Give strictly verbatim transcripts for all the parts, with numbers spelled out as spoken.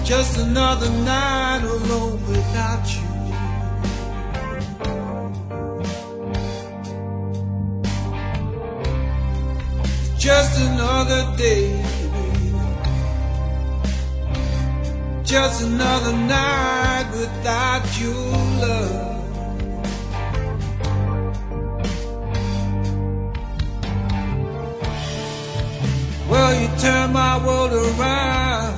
Just another night alone without you. Just another day, baby. Just another night without your love. Well, you turn my world around,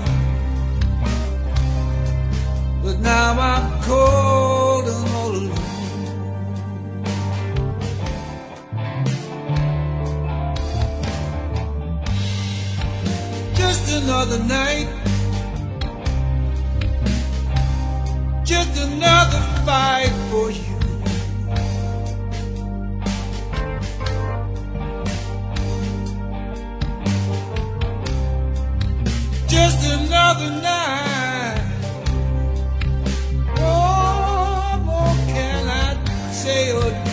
but now I'm cold and all alone. Just another night, just another fight for you. Just another night. What more can I say or do?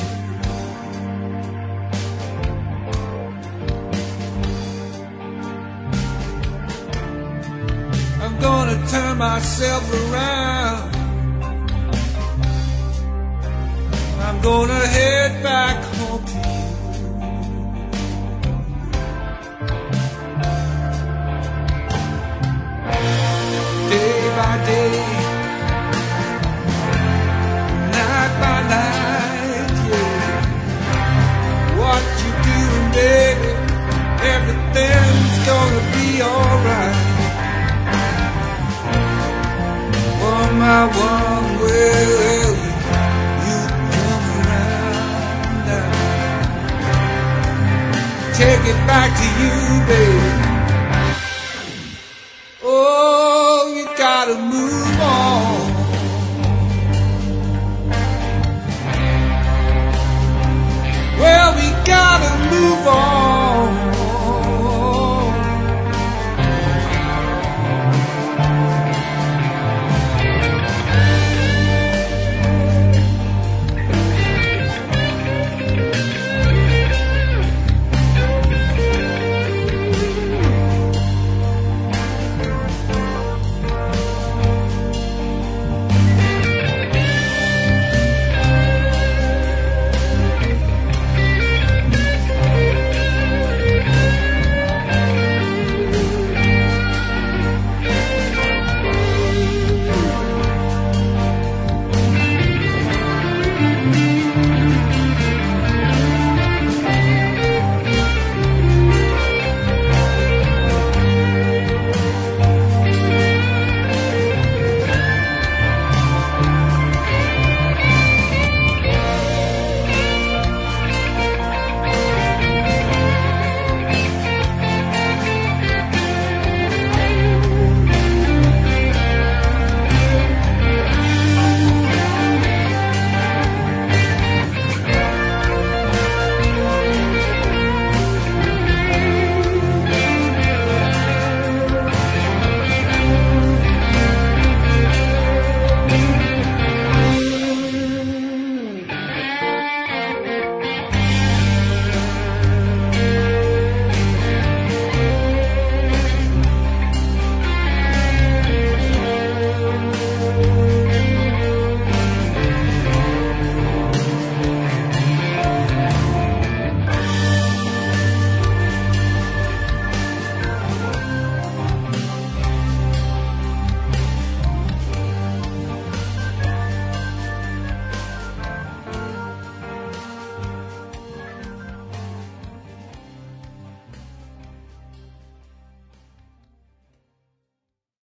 I'm gonna turn myself around. I'm gonna head back home to you. Day by day, night by night, yeah. What you doing, baby? Everything's gonna be alright. Oh, my one will you come around now. Take it back to you, baby. Oh, you gotta move.